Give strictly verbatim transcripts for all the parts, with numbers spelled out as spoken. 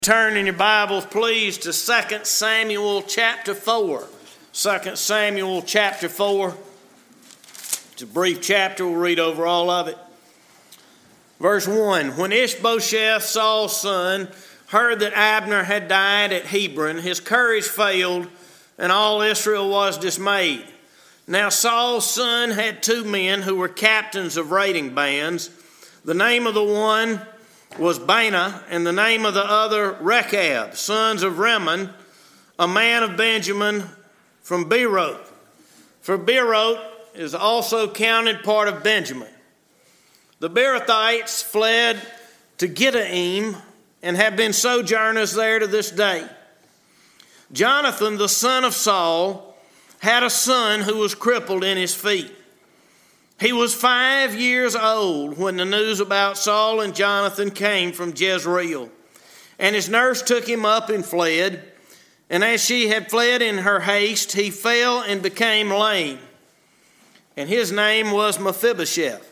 Turn in your Bibles, please, to Second Samuel chapter four. Second Samuel chapter four. It's a brief chapter. We'll read over all of it. Verse one. When Ishbosheth, Saul's son, heard that Abner had died at Hebron, his courage failed, and all Israel was dismayed. Now Saul's son had two men who were captains of raiding bands. The name of the one was Baanah, and the name of the other Rechab, sons of Rimmon, a man of Benjamin from Beeroth. For Beeroth is also counted part of Benjamin. The Beerothites fled to Gittaim and have been sojourners there to this day. Jonathan, the son of Saul, had a son who was crippled in his feet. He was five years old when the news about Saul and Jonathan came from Jezreel. And his nurse took him up and fled. And as she had fled in her haste, he fell and became lame. And his name was Mephibosheth.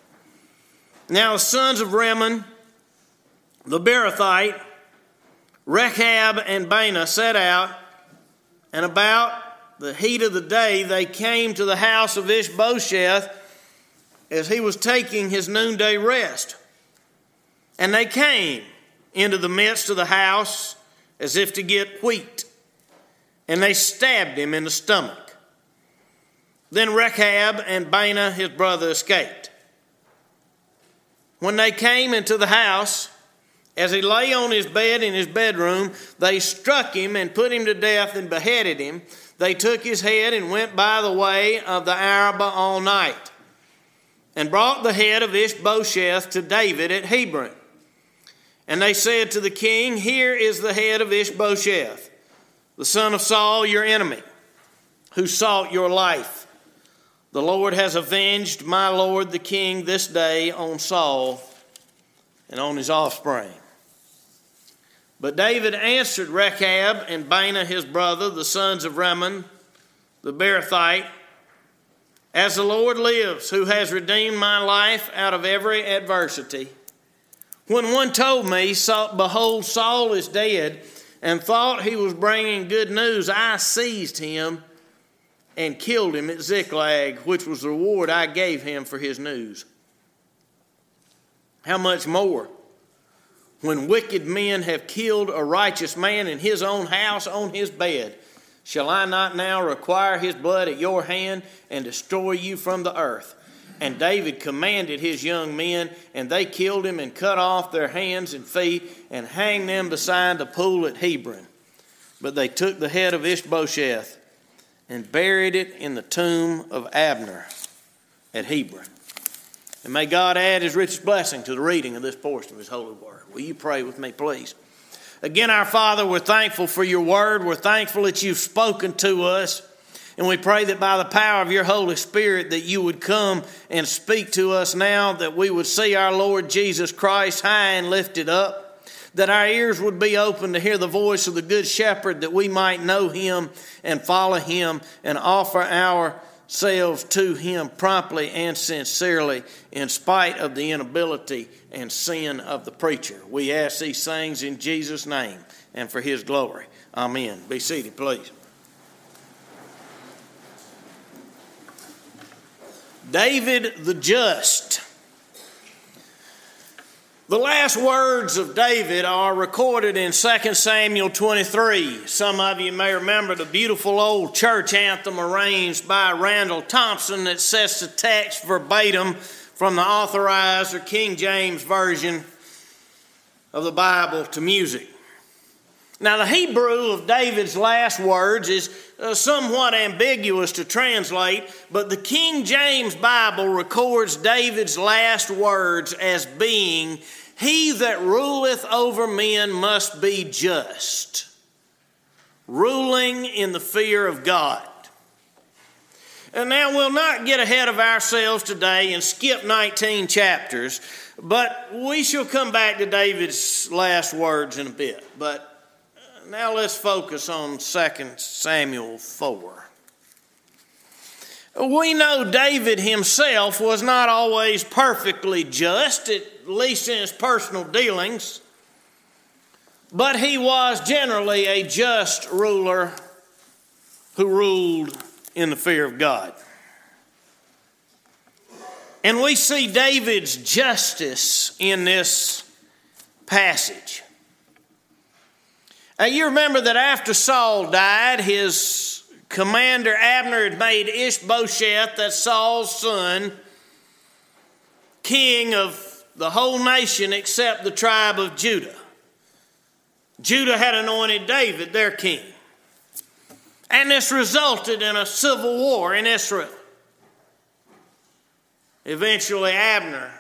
Now the sons of Rimmon, the Beerothite, Rechab and Baanah set out, and about the heat of the day they came to the house of Ishbosheth as he was taking his noonday rest. And they came into the midst of the house as if to get wheat, and they stabbed him in the stomach. Then Rechab and Baanah his brother escaped. When they came into the house, as he lay on his bed in his bedroom, they struck him and put him to death and beheaded him. They took his head and went by the way of the Arabah all night, and brought the head of Ishbosheth to David at Hebron. And they said to the king, "Here is the head of Ishbosheth, the son of Saul, your enemy, who sought your life. The Lord has avenged my lord the king this day on Saul and on his offspring." But David answered Rechab and Baanah his brother, the sons of Rimmon, the Beerothite, "As the Lord lives, who has redeemed my life out of every adversity, when one told me, behold, Saul is dead, and thought he was bringing good news, I seized him and killed him at Ziklag, which was the reward I gave him for his news. How much more, when wicked men have killed a righteous man in his own house on his bed, shall I not now require his blood at your hand and destroy you from the earth?" And David commanded his young men, and they killed him and cut off their hands and feet and hanged them beside the pool at Hebron. But they took the head of Ishbosheth and buried it in the tomb of Abner at Hebron. And may God add his richest blessing to the reading of this portion of his holy word. Will you pray with me, please? Again, our Father, we're thankful for your word. We're thankful that you've spoken to us. And we pray that by the power of your Holy Spirit that you would come and speak to us now, that we would see our Lord Jesus Christ high and lifted up, that our ears would be open to hear the voice of the Good Shepherd, that we might know him and follow him and offer ourselves to him promptly and sincerely in spite of the inability and sin of the preacher. We ask these things in Jesus' name and for his glory. Amen. Be seated, please. David the Just. The last words of David are recorded in Second Samuel twenty-three. Some of you may remember the beautiful old church anthem arranged by Randall Thompson that sets the text verbatim from the Authorized or King James Version of the Bible to music. Now, the Hebrew of David's last words is uh, somewhat ambiguous to translate, but the King James Bible records David's last words as being, "He that ruleth over men must be just, ruling in the fear of God." And now we'll not get ahead of ourselves today and skip nineteen chapters, but we shall come back to David's last words in a bit. But now let's focus on Second Samuel four. We know David himself was not always perfectly just, at least in his personal dealings. but he was generally a just ruler who ruled in the fear of God. And we see David's justice in this passage. Now, you remember that after Saul died, his commander Abner had made Ishbosheth, that's Saul's son, king of the whole nation except the tribe of Judah. Judah had anointed David their king. And this resulted in a civil war in Israel. Eventually, Abner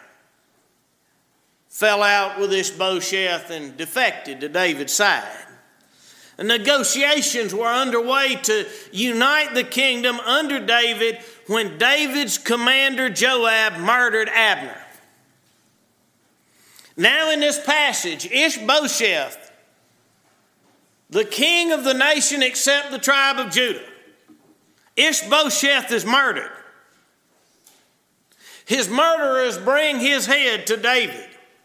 fell out with Ishbosheth and defected to David's side. And negotiations were underway to unite the kingdom under David when David's commander Joab murdered Abner. Now in this passage, Ishbosheth, the king of the nation except the tribe of Judah, Ishbosheth is murdered. His murderers bring his head to David,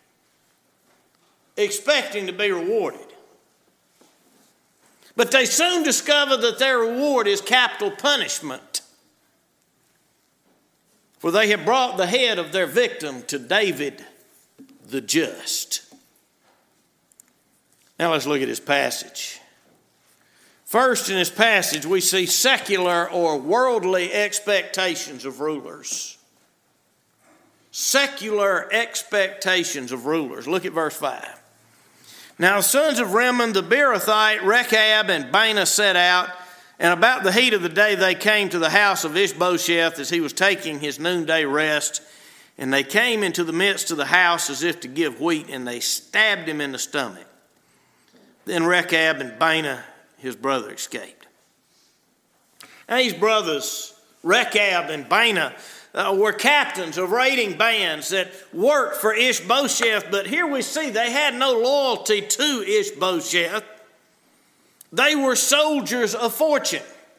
expecting to be rewarded. But they soon discover that their reward is capital punishment, for they have brought the head of their victim to David the just. Now let's look at this passage. First, in this passage, we see secular or worldly expectations of rulers. Secular expectations of rulers. Look at verse five. Now the sons of Rimmon the Beerothite, Rechab and Baanah set out, and about the heat of the day they came to the house of Ishbosheth as he was taking his noonday rest. And they came into the midst of the house as if to give wheat, and they stabbed him in the stomach. Then Rechab and Baanah, his brother, escaped. Now these brothers, Rechab and Baanah, uh, were captains of raiding bands that worked for Ishbosheth, but here we see they had no loyalty to Ishbosheth. They were soldiers of fortune.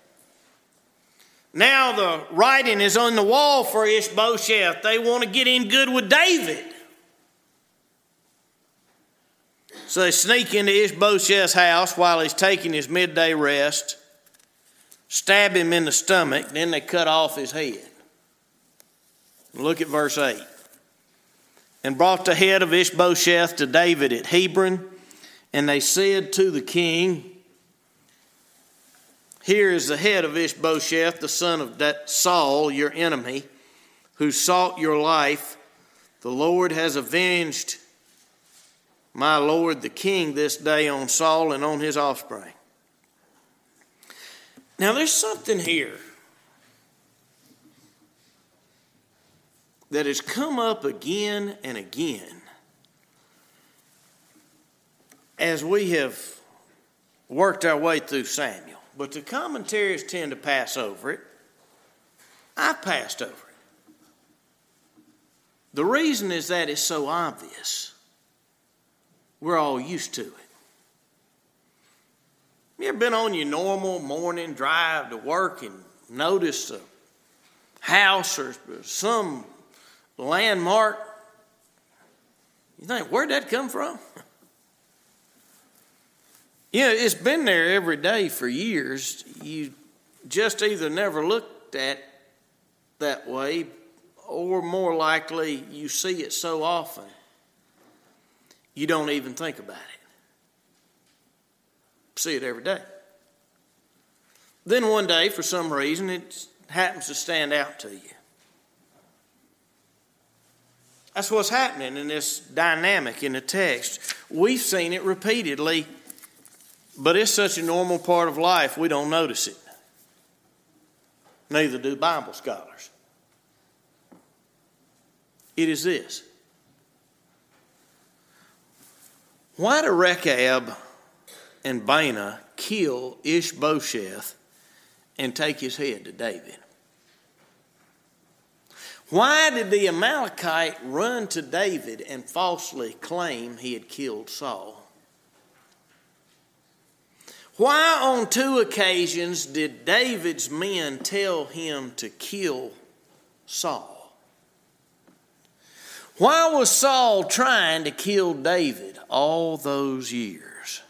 Now the writing is on the wall for Ishbosheth. They want to get in good with David. So they sneak into Ishbosheth's house while he's taking his midday rest, stab him in the stomach, then they cut off his head. Look at verse eight. And brought the head of Ishbosheth to David at Hebron, and they said to the king, here is the head of Ishbosheth, the son of Saul, your enemy, who sought your life. The Lord has avenged my lord the king this day on Saul and on his offspring. Now there's something here that has come up again and again as we have worked our way through Samuel. But the commentaries tend to pass over it. I've passed over it. The reason is that it's so obvious. We're all used to it. You ever been on your normal morning drive to work and noticed a house or some landmark? You think, where'd that come from? Yeah, it's been there every day for years. You just either never looked at that way, or more likely you see it so often you don't even think about it. See it every day. Then one day, for some reason, it happens to stand out to you. That's what's happening in this dynamic in the text. We've seen it repeatedly, but it's such a normal part of life, we don't notice it. Neither do Bible scholars. It is this. Why do Rechab and Baanah kill Ishbosheth and take his head to David? Why did the Amalekite run to David and falsely claim he had killed Saul? Why on two occasions did David's men tell him to kill Saul? Why was Saul trying to kill David all those years?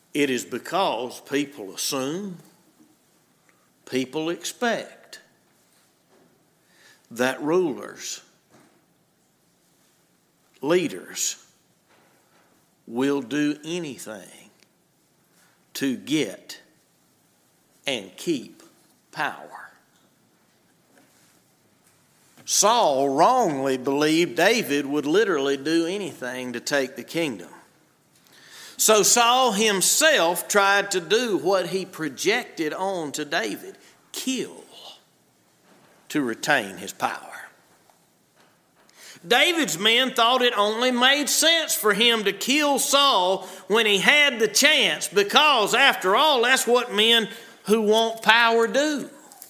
It is because people assume, people expect that rulers, leaders will do anything to get and keep power. Saul wrongly believed David would literally do anything to take the kingdom. So Saul himself tried to do what he projected on to David, kill to retain his power. David's men thought it only made sense for him to kill Saul when he had the chance, because after all, that's what men who want power do.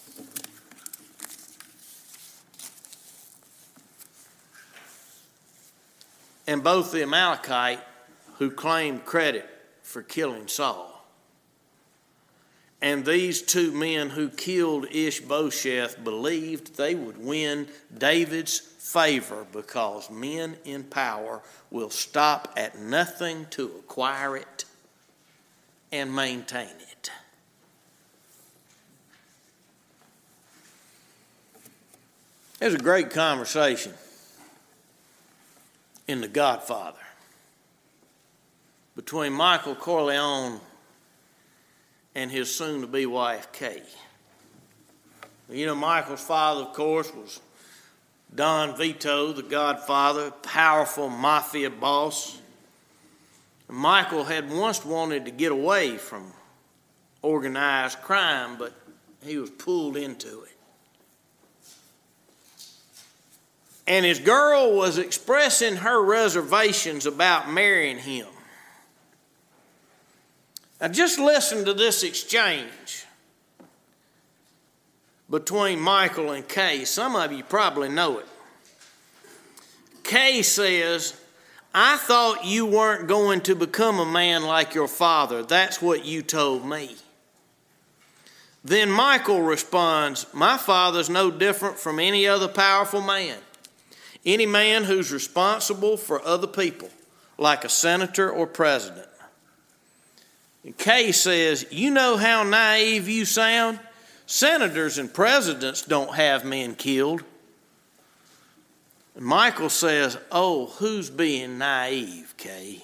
And both the Amalekite who claimed credit for killing Saul and these two men who killed Ishbosheth believed they would win David's favor, because men in power will stop at nothing to acquire it and maintain it. There's a great conversation in The Godfather between Michael Corleone and his soon-to-be wife, Kay. You know, Michael's father, of course, was Don Vito, the Godfather, powerful mafia boss. And Michael had once wanted to get away from organized crime, but he was pulled into it. And his girl was expressing her reservations about marrying him. Now just listen to this exchange between Michael and Kay. Some of you probably know it. Kay says, "I thought you weren't going to become a man like your father. That's what you told me." Then Michael responds, "My father's no different from any other powerful man. Any man who's responsible for other people, like a senator or president." And Kay says, "You know how naive you sound? Senators and presidents don't have men killed." And Michael says, "Oh, who's being naive, Kay?"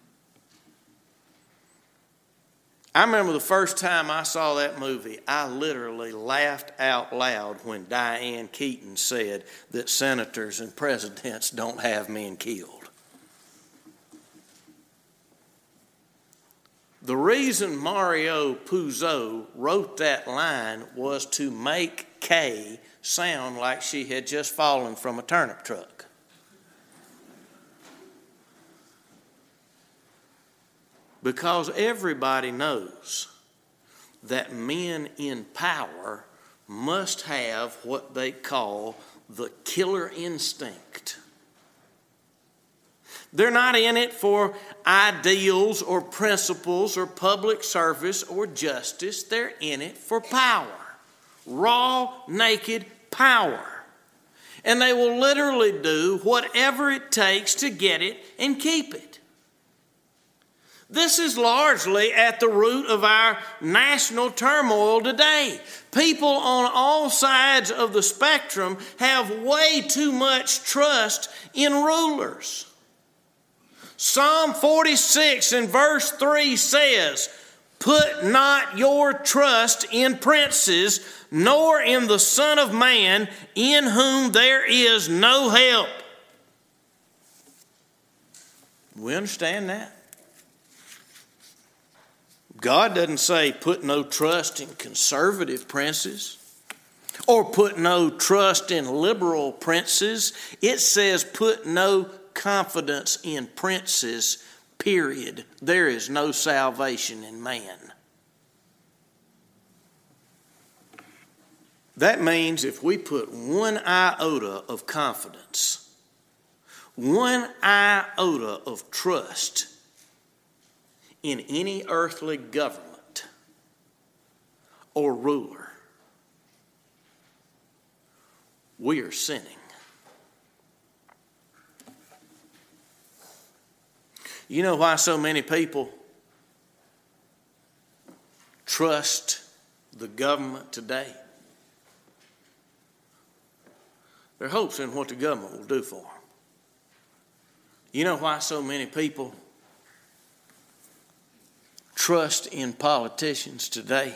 I remember the first time I saw that movie, I literally laughed out loud when Diane Keaton said that senators and presidents don't have men killed. The reason Mario Puzo wrote that line was to make Kay sound like she had just fallen from a turnip truck. Because everybody knows that men in power must have what they call the killer instinct. They're not in it for ideals or principles or public service or justice. They're in it for power. Raw, naked power. And they will literally do whatever it takes to get it and keep it. This is largely at the root of our national turmoil today. People on all sides of the spectrum have way too much trust in rulers. Psalm forty-six and verse three says, "Put not your trust in princes, nor in the Son of Man, in whom there is no help." We understand that. God doesn't say put no trust in conservative princes or put no trust in liberal princes. It says put no confidence in princes, period. There is no salvation in man. That means if we put one iota of confidence, one iota of trust in any earthly government or ruler, we are sinning. You know why so many people trust the government today? Their hopes in what the government will do for them. You know why so many people trust in politicians today?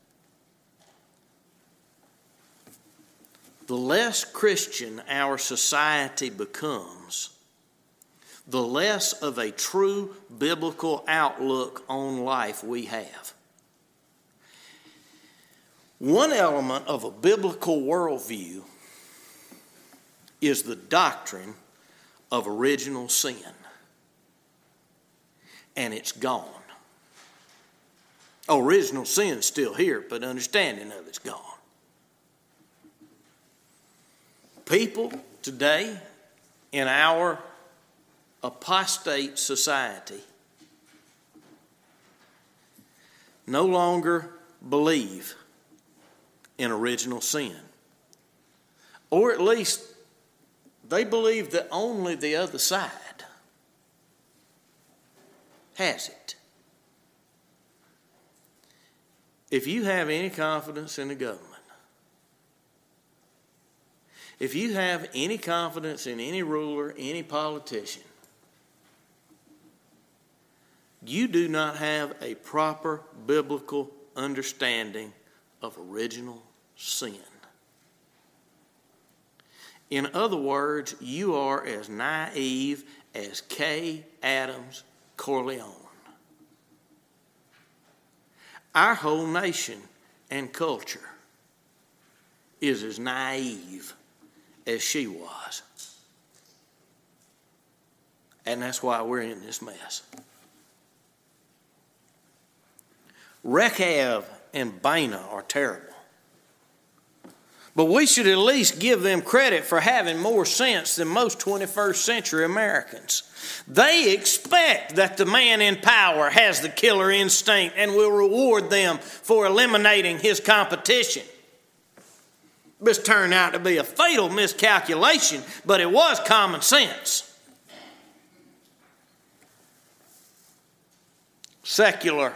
The less Christian our society becomes, the less of a true biblical outlook on life we have. One element of a biblical worldview is the doctrine of original sin. And it's gone. Original sin's still here, but understanding of it's gone. People today in our apostate society no longer believe in original sin. Or at least they believe that only the other side has it. If you have any confidence in the government, if you have any confidence in any ruler, any politician, you do not have a proper biblical understanding of original sin. In other words, you are as naive as Kay Adams Corleone. Our whole nation and culture is as naive as she was. And that's why we're in this mess. Rechab and Baanah are terrible. But we should at least give them credit for having more sense than most twenty-first century Americans. They expect that the man in power has the killer instinct and will reward them for eliminating his competition. This turned out to be a fatal miscalculation, but it was common sense. Secular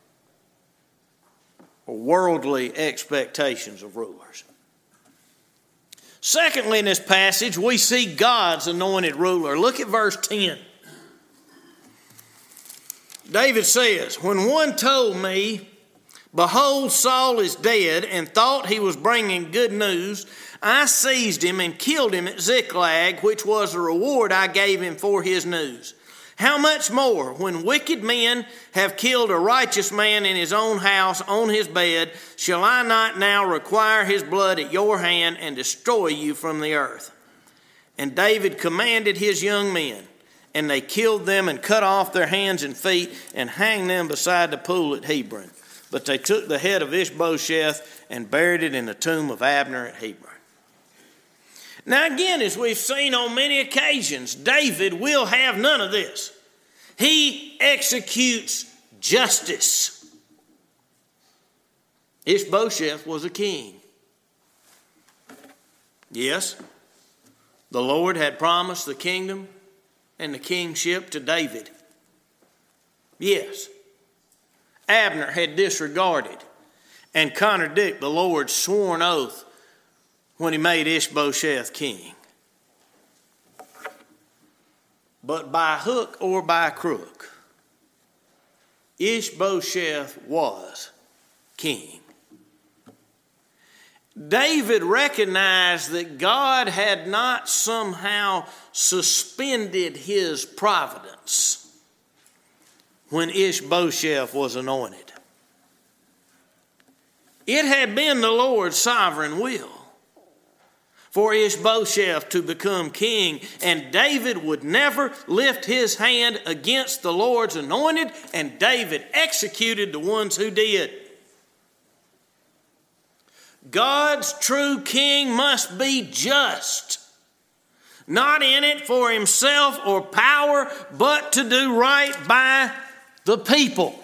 or worldly expectations of rulers. Secondly, in this passage, we see God's anointed ruler. Look at verse ten. David says, "When one told me, 'Behold, Saul is dead,' and thought he was bringing good news, I seized him and killed him at Ziklag, which was the reward I gave him for his news. How much more, when wicked men have killed a righteous man in his own house on his bed, shall I not now require his blood at your hand and destroy you from the earth?" And David commanded his young men, and they killed them and cut off their hands and feet and hanged them beside the pool at Hebron. But they took the head of Ishbosheth and buried it in the tomb of Abner at Hebron. Now again, as we've seen on many occasions, David will have none of this. He executes justice. Ishbosheth was a king. Yes, the Lord had promised the kingdom and the kingship to David. Yes, Abner had disregarded and contradicted the Lord's sworn oath when he made Ishbosheth king. But by hook or by crook, Ishbosheth was king. David recognized that God had not somehow suspended his providence when Ishbosheth was anointed. It had been the Lord's sovereign will for Ishbosheth to become king, and David would never lift his hand against the Lord's anointed, and David executed the ones who did. God's true king must be just, not in it for himself or power, but to do right by the people.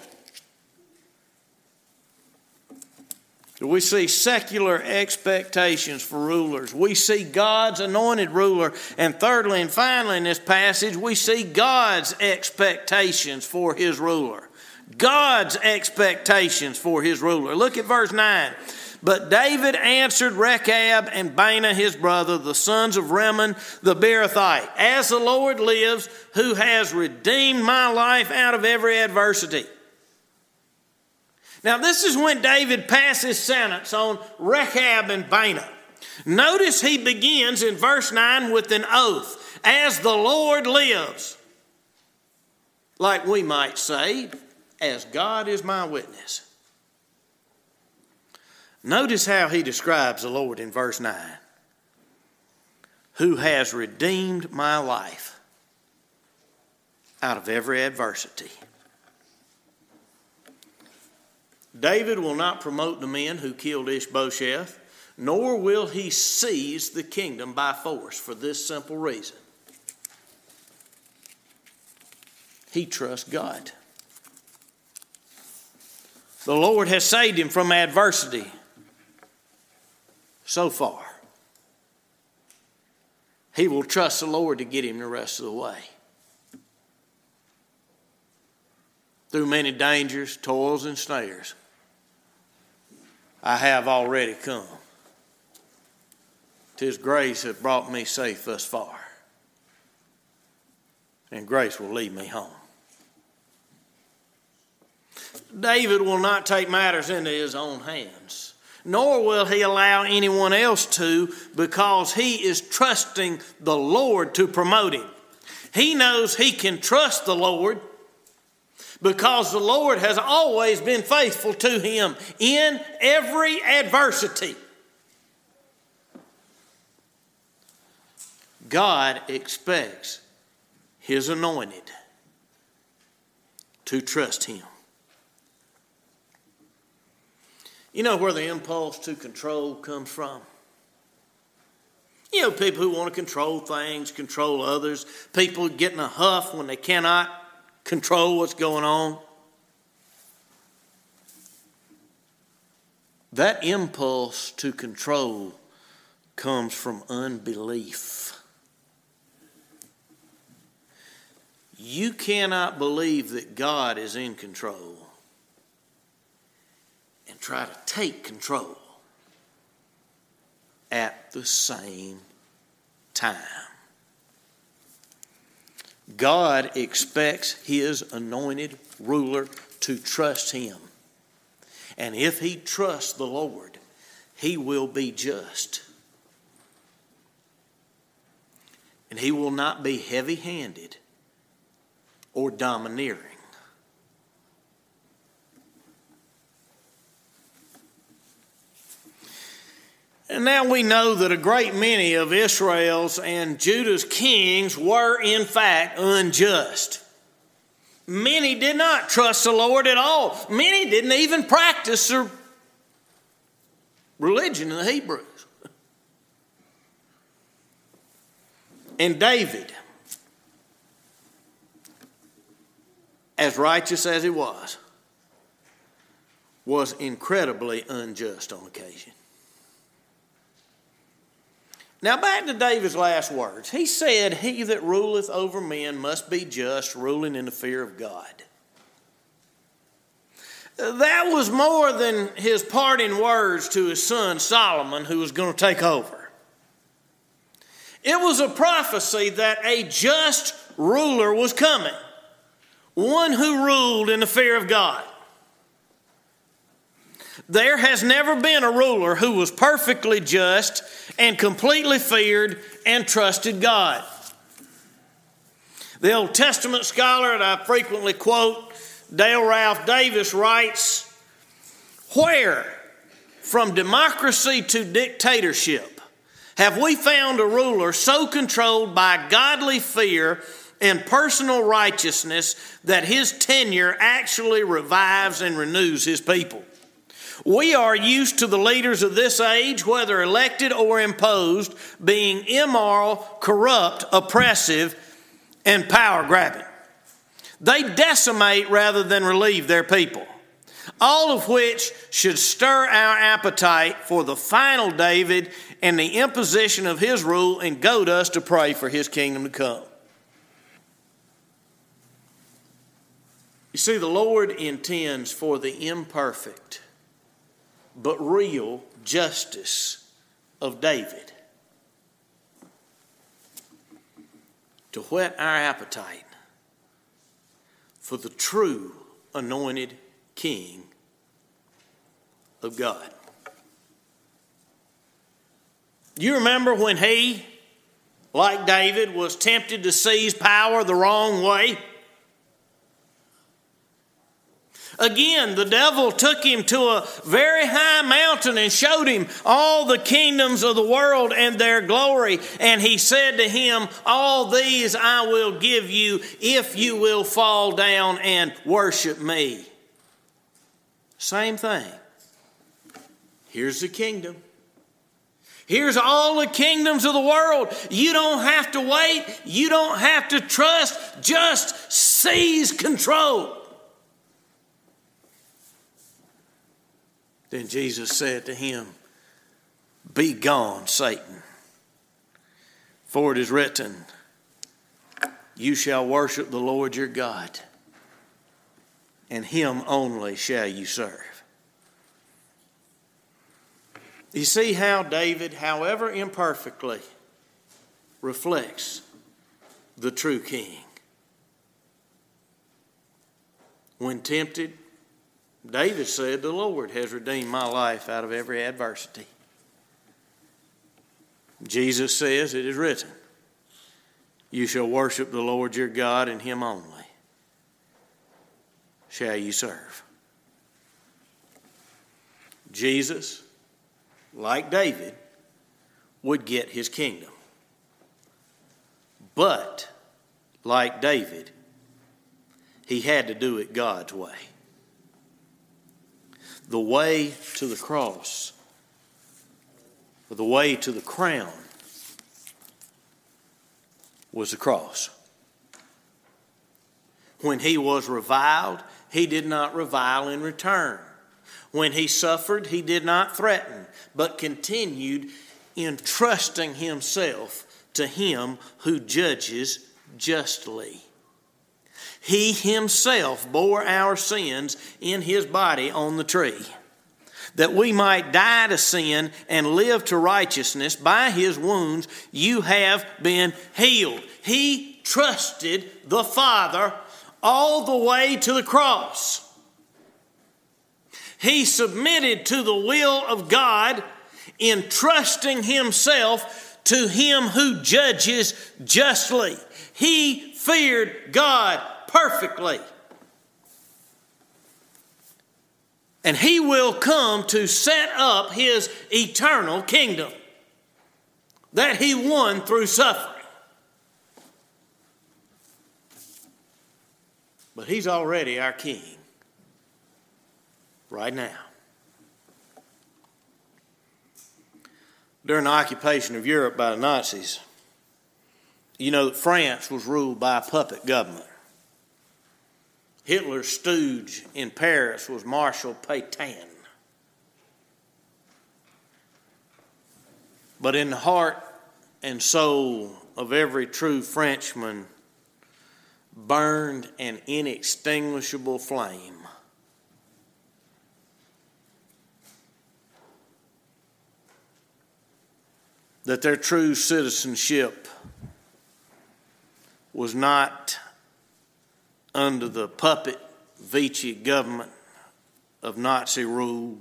We see secular expectations for rulers. We see God's anointed ruler. And thirdly and finally in this passage, we see God's expectations for his ruler. God's expectations for his ruler. Look at verse nine. But David answered Rechab and Baanah his brother, the sons of Rimmon the Beerothite, as the Lord lives, who has redeemed my life out of every adversity. Now this is when David passes sentence on Rechab and Baanah. Notice he begins in verse nine with an oath, as the Lord lives. Like we might say, as God is my witness. Notice how he describes the Lord in verse nine. Who has redeemed my life out of every adversity. David will not promote the men who killed Ishbosheth, nor will he seize the kingdom by force for this simple reason. He trusts God. The Lord has saved him from adversity so far. He will trust the Lord to get him the rest of the way. Through many dangers, toils, and snares, I have already come. 'Tis grace that brought me safe thus far, and grace will lead me home. David will not take matters into his own hands, nor will he allow anyone else to, because he is trusting the Lord to promote him. He knows he can trust the Lord because the Lord has always been faithful to him in every adversity. God expects his anointed to trust him. You know where the impulse to control comes from? You know, people who want to control things, control others, people getting a huff when they cannot control what's going on. That impulse to control comes from unbelief. You cannot believe that God is in control and try to take control at the same time. God expects his anointed ruler to trust him. And if he trusts the Lord, he will be just. And he will not be heavy-handed or domineering. And now we know that a great many of Israel's and Judah's kings were in fact unjust. Many did not trust the Lord at all. Many didn't even practice their religion of the Hebrews. And David, as righteous as he was, was incredibly unjust on occasion. Now back to David's last words. He said, "He that ruleth over men must be just, ruling in the fear of God." That was more than his parting words to his son Solomon, who was going to take over. It was a prophecy that a just ruler was coming, one who ruled in the fear of God. There has never been a ruler who was perfectly just and completely feared and trusted God. The Old Testament scholar that I frequently quote, Dale Ralph Davis, writes, "Where, from democracy to dictatorship, have we found a ruler so controlled by godly fear and personal righteousness that his tenure actually revives and renews his people? We are used to the leaders of this age, whether elected or imposed, being immoral, corrupt, oppressive, and power-grabbing. They decimate rather than relieve their people, all of which should stir our appetite for the final David and the imposition of his rule and goad us to pray for his kingdom to come." You You see, the Lord intends for the imperfect but real justice of David to whet our appetite for the true anointed King of God. You remember when he, like David, was tempted to seize power the wrong way? Again, the devil took him to a very high mountain and showed him all the kingdoms of the world and their glory. And he said to him, all these I will give you if you will fall down and worship me. Same thing. Here's the kingdom. Here's all the kingdoms of the world. You don't have to wait. You don't have to trust. Just seize control. Then Jesus said to him, be gone, Satan. For it is written, you shall worship the Lord your God, and him only shall you serve. You see how David, however imperfectly, reflects the true King. When tempted, David said, the Lord has redeemed my life out of every adversity. Jesus says, it is written, you shall worship the Lord your God, and him only shall you serve. Jesus, like David, would get his kingdom. But, like David, he had to do it God's way. The way to the cross, or the way to the crown, was the cross. When he was reviled, he did not revile in return. When he suffered, he did not threaten, but continued entrusting himself to him who judges justly. He himself bore our sins in his body on the tree, that we might die to sin and live to righteousness. By his wounds you have been healed. He trusted the Father all the way to the cross. He submitted to the will of God, entrusting himself to him who judges justly. He feared God perfectly. And he will come to set up his eternal kingdom that he won through suffering. But he's already our king right now. During the occupation of Europe by the Nazis, you know that France was ruled by a puppet government. Hitler's stooge in Paris was Marshal Pétain. But in the heart and soul of every true Frenchman burned an inextinguishable flame. That their true citizenship was not under the puppet Vichy government of Nazi rule,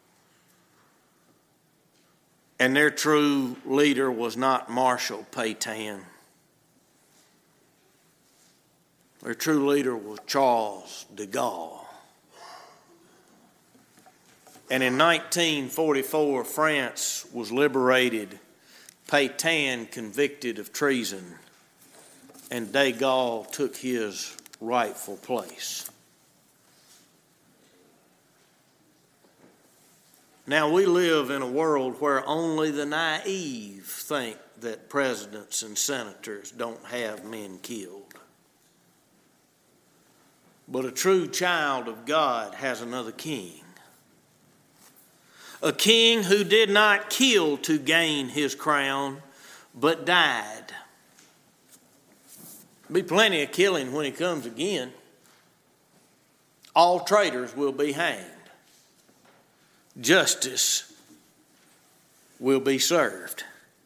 and their true leader was not Marshal Pétain. Their true leader was Charles de Gaulle. And in nineteen forty-four, France was liberated, Pétain convicted of treason, and de Gaulle took his rightful place. Now, we live in a world where only the naive think that presidents and senators don't have men killed. But a true child of God has another king. A king who did not kill to gain his crown, but died. Be plenty of killing when he comes again. All traitors will be hanged. Justice will be served.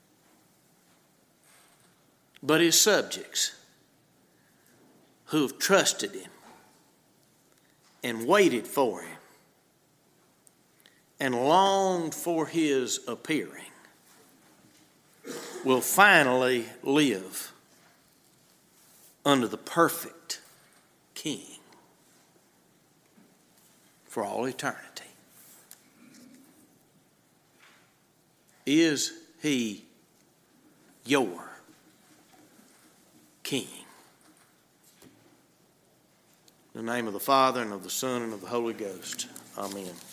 But his subjects who have trusted him and waited for him and longed for his appearing will finally live under the perfect King for all eternity. Is he your King? In the name of the Father, and of the Son, and of the Holy Ghost. Amen.